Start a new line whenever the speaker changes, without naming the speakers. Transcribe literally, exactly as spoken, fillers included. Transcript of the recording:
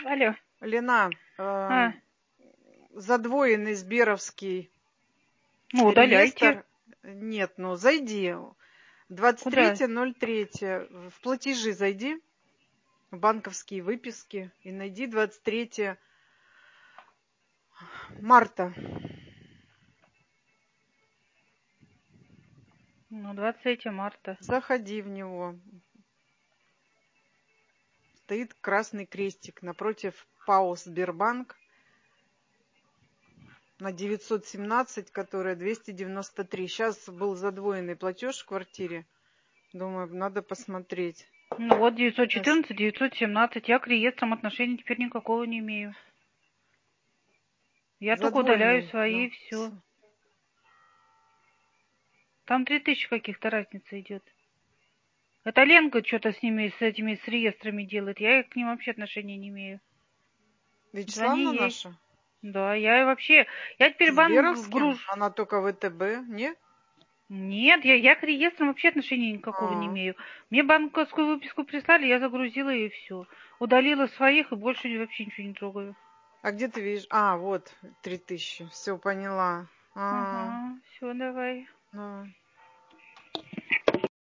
Алло.
Лена,
А,
э, задвоенный Сберовский
ну, удаляйте.
реестр. Нет, ну зайди. двадцать
Куда?
третье ноль третье. В платежи зайди. В банковские выписки. И найди двадцать третье марта.
Ну, двадцать третье марта.
Заходи в него. Стоит красный крестик напротив ПАО Сбербанк на девятьсот семнадцать, которая двести девяносто три. Сейчас был задвоенный платеж в квартире. Думаю, надо посмотреть.
Ну вот девятьсот
Сейчас.
четырнадцать, девятьсот семнадцать. Я к реестрам отношения теперь никакого не имею. Я только удаляю
Задвоенный.
свои
Ну,
и все. Там три тысячи каких-то разница идет. Это Ленка что-то с ними, с этими, с реестрами делает. Я к ним вообще отношения не имею.
Вячеславна
Звони ей.
наша?
Да, я вообще... Я теперь
С
банк
Сберовским?
груз...
Она только ВТБ, не?
Нет, я, я к реестрам вообще отношения никакого не
А,
имею. Мне банковскую выписку прислали, я загрузила и все. Удалила своих и больше вообще ничего не трогаю.
а где ты видишь? А, вот, три тысячи. Все, поняла. А,
Ага, все, давай.
давай.